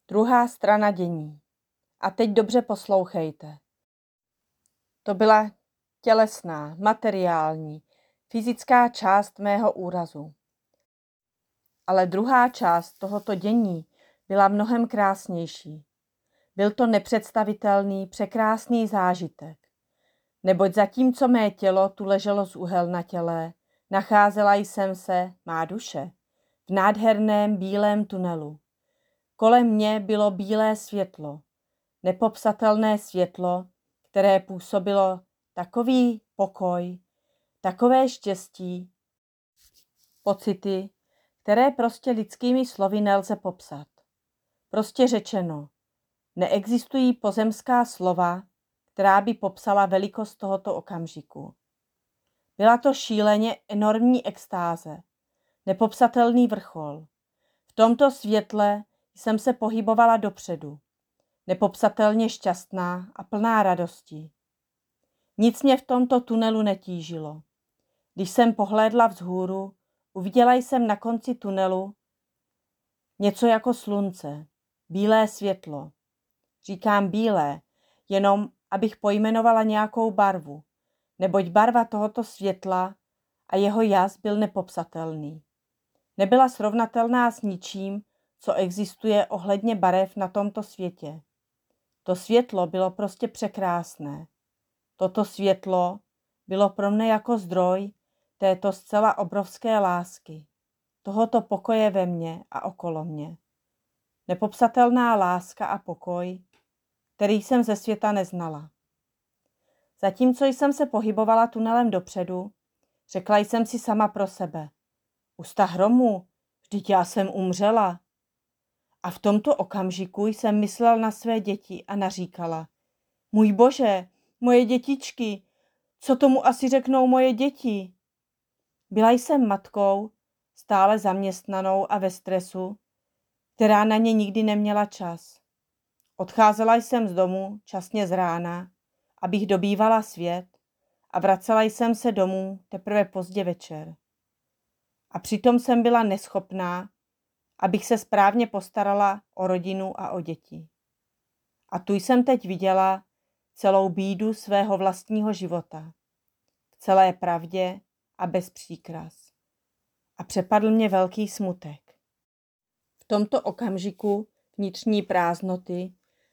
Druhá strana dění. A teď dobře poslouchejte. To byla tělesná, materiální, fyzická část mého úrazu. Ale druhá část tohoto dění byla mnohem krásnější. Byl to nepředstavitelný, překrásný zážitek. Neboť zatímco mé tělo tu leželo zúhelnatělé, nacházela jsem se, má duše, v nádherném bílém tunelu. Kolem mě bylo bílé světlo, nepopsatelné světlo, které působilo takový pokoj, takové štěstí, pocity, které prostě lidskými slovy nelze popsat. Prostě řečeno, neexistují pozemská slova, která by popsala velikost tohoto okamžiku. Byla to šíleně enormní extáze, nepopsatelný vrchol. V tomto světle jsem se pohybovala dopředu, nepopsatelně šťastná a plná radosti. Nic mě v tomto tunelu netížilo. Když jsem pohlédla vzhůru, uviděla jsem na konci tunelu něco jako slunce, bílé světlo. Říkám bílé, jenom abych pojmenovala nějakou barvu, neboť barva tohoto světla a jeho jas byl nepopsatelný. Nebyla srovnatelná s ničím, co existuje ohledně barev na tomto světě. To světlo bylo prostě překrásné. Toto světlo bylo pro mne jako zdroj této zcela obrovské lásky, tohoto pokoje ve mně a okolo mě. Nepopsatelná láska a pokoj, který jsem ze světa neznala. Zatímco jsem se pohybovala tunelem dopředu, řekla jsem si sama pro sebe. Usta hromu, vždyť já jsem umřela. A v tomto okamžiku jsem myslela na své děti a naříkala. Můj Bože, moje dětičky, co tomu asi řeknou moje děti? Byla jsem matkou, stále zaměstnanou a ve stresu, která na ně nikdy neměla čas. Odcházela jsem z domu časně z rána, abych dobývala svět a vracela jsem se domů teprve pozdě večer. A přitom jsem byla neschopná, abych se správně postarala o rodinu a o děti. A tu jsem teď viděla celou bídu svého vlastního života. V celé pravdě a bez příkras. A přepadl mě velký smutek. V tomto okamžiku vnitřní prázdnoty,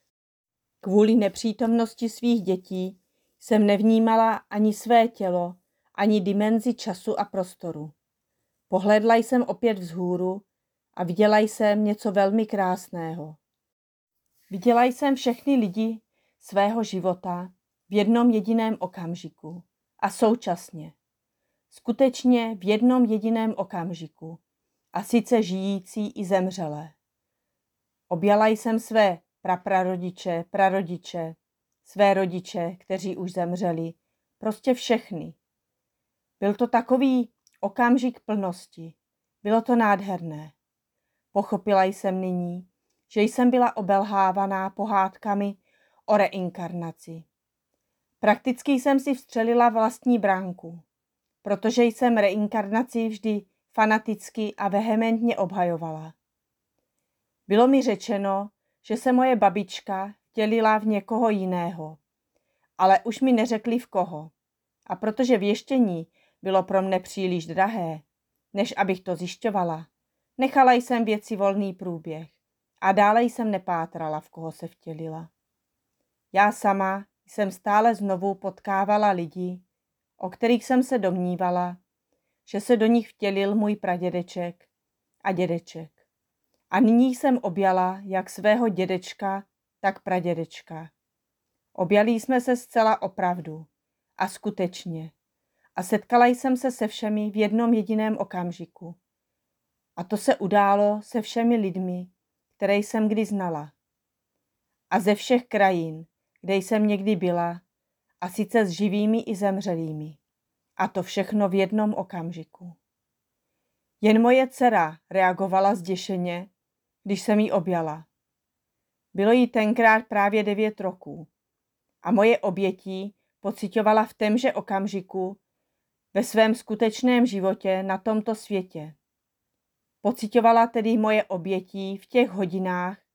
kvůli nepřítomnosti svých dětí, jsem nevnímala ani své tělo, ani dimenzi času a prostoru. Pohlédla jsem opět vzhůru a viděla jsem něco velmi krásného. Viděla jsem všechny lidi svého života v jednom jediném okamžiku a současně. Skutečně v jednom jediném okamžiku, a sice žijící i zemřelé. Objala jsem své praprarodiče, prarodiče, své rodiče, kteří už zemřeli, prostě všechny. Byl to takový okamžik plnosti. Bylo to nádherné. Pochopila jsem nyní, že jsem byla obelhávaná pohádkami o reinkarnaci. Prakticky jsem si vstřelila vlastní bránku, protože jsem reinkarnaci vždy fanaticky a vehementně obhajovala. Bylo mi řečeno, že se moje babička vtělila v někoho jiného, ale už mi neřekli v koho. A protože věštění bylo pro mne příliš drahé, než abych to zjišťovala, nechala jsem věci volný průběh a dále jsem nepátrala, v koho se vtělila. Já sama jsem stále znovu potkávala lidi, o kterých jsem se domnívala, že se do nich vtělil můj pradědeček a dědeček. A nyní jsem objala jak svého dědečka, tak pradědečka. Objali jsme se zcela opravdu a skutečně a setkala jsem se se všemi v jednom jediném okamžiku. A to se událo se všemi lidmi, které jsem kdy znala. A ze všech krajin, kde jsem někdy byla, a sice s živými i zemřelými. A to všechno v jednom okamžiku. Jen moje dcera reagovala zděšeně, když jsem ji objala. Bylo jí tenkrát právě 9 roků a moje obětí pociťovala v témže okamžiku ve svém skutečném životě na tomto světě. Pociťovala tedy moje obětí v těch hodinách,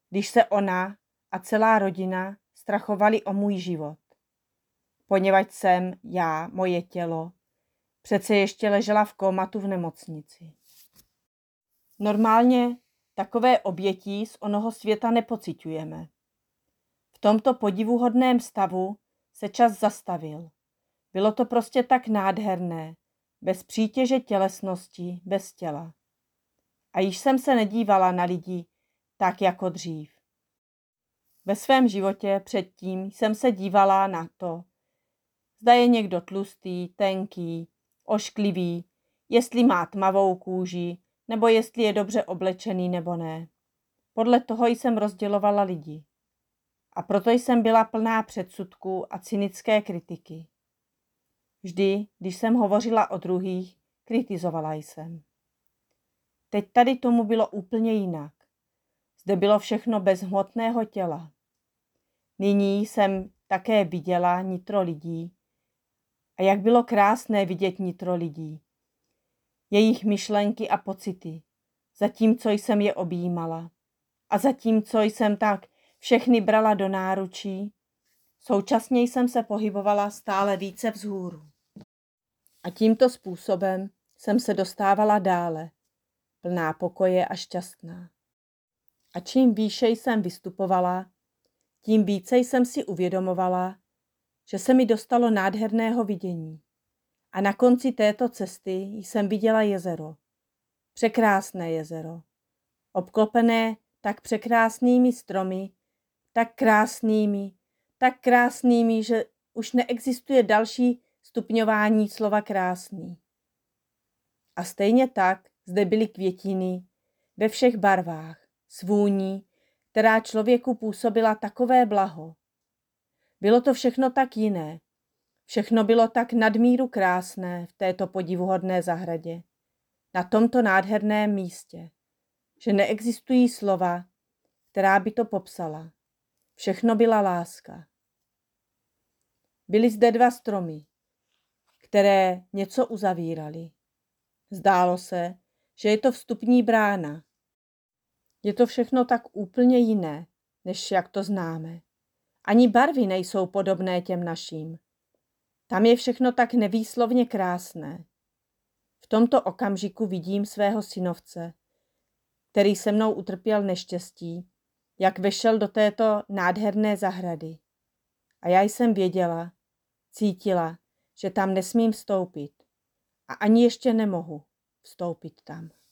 když se ona a celá rodina strachovali o můj život. Poněvadž jsem já, moje tělo, přece ještě ležela v kómatu v nemocnici. Normálně takové oběti z onoho světa nepociťujeme. V tomto podivuhodném stavu se čas zastavil. Bylo to prostě tak nádherné, bez přítěže tělesnosti, bez těla. A již jsem se nedívala na lidi tak jako dřív. Ve svém životě předtím jsem se dívala na to, zda je někdo tlustý, tenký, ošklivý, jestli má tmavou kůži, nebo jestli je dobře oblečený nebo ne. Podle toho jsem rozdělovala lidi. A proto jsem byla plná předsudků a cynické kritiky. Vždy, když jsem hovořila o druhých, kritizovala jsem. Teď tady tomu bylo úplně jinak. Zde bylo všechno bez hmotného těla. Nyní jsem také viděla nitro lidí. A jak bylo krásné vidět nitro lidí. Jejich myšlenky a pocity, zatímco jsem je objímala. A zatímco jsem tak všechny brala do náručí, současně jsem se pohybovala stále více vzhůru. A tímto způsobem jsem se dostávala dále, plná pokoje a šťastná. A čím výše jsem vystupovala, tím více jsem si uvědomovala, že se mi dostalo nádherného vidění. A na konci této cesty jsem viděla jezero. Překrásné jezero. Obklopené tak překrásnými stromy, tak krásnými, že už neexistuje další stupňování slova krásný. A stejně tak zde byly květiny ve všech barvách, s vůní, která člověku působila takové blaho. Bylo to všechno tak jiné. Všechno bylo tak nadmíru krásné v této podivuhodné zahradě, na tomto nádherném místě, že neexistují slova, která by to popsala. Všechno byla láska. Byly zde 2 stromy, které něco uzavíraly. Zdálo se, že je to vstupní brána. Je to všechno tak úplně jiné, než jak to známe. Ani barvy nejsou podobné těm naším. Tam je všechno tak nevýslovně krásné. V tomto okamžiku vidím svého synovce, který se mnou utrpěl neštěstí, jak vešel do této nádherné zahrady. A já jsem věděla, cítila, že tam nesmím vstoupit. A ani ještě nemohu vstoupit tam.